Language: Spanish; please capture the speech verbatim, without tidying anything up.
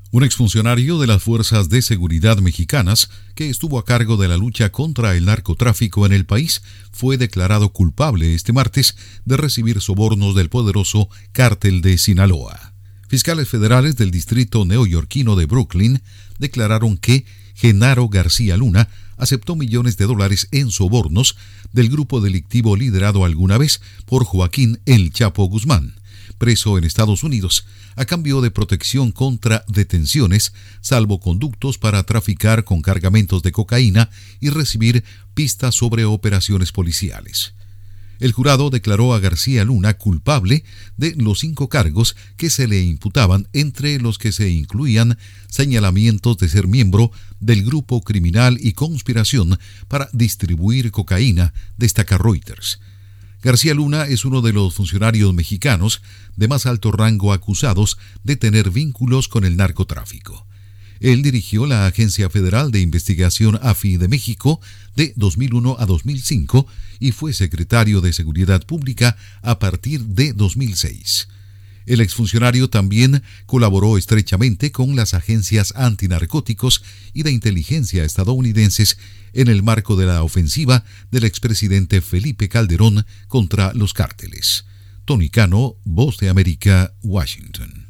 Un exfuncionario de las Fuerzas de Seguridad mexicanas, que estuvo a cargo de la lucha contra el narcotráfico en el país, fue declarado culpable este martes de recibir sobornos del poderoso Cártel de Sinaloa. Fiscales federales del distrito neoyorquino de Brooklyn declararon que Genaro García Luna aceptó millones de dólares en sobornos del grupo delictivo liderado alguna vez por Joaquín El Chapo Guzmán, preso en Estados Unidos, a cambio de protección contra detenciones, salvoconductos para traficar con cargamentos de cocaína y recibir pistas sobre operaciones policiales. El jurado declaró a García Luna culpable de los cinco cargos que se le imputaban, entre los que se incluían señalamientos de ser miembro del grupo criminal y conspiración para distribuir cocaína, destaca Reuters. García Luna es uno de los funcionarios mexicanos de más alto rango acusados de tener vínculos con el narcotráfico. Él dirigió la Agencia Federal de Investigación A F I de México de dos mil uno a dos mil cinco y fue secretario de Seguridad Pública a partir de dos mil seis. El exfuncionario también colaboró estrechamente con las agencias antinarcóticos y de inteligencia estadounidenses en el marco de la ofensiva del expresidente Felipe Calderón contra los cárteles. Tony Cano, Voz de América, Washington.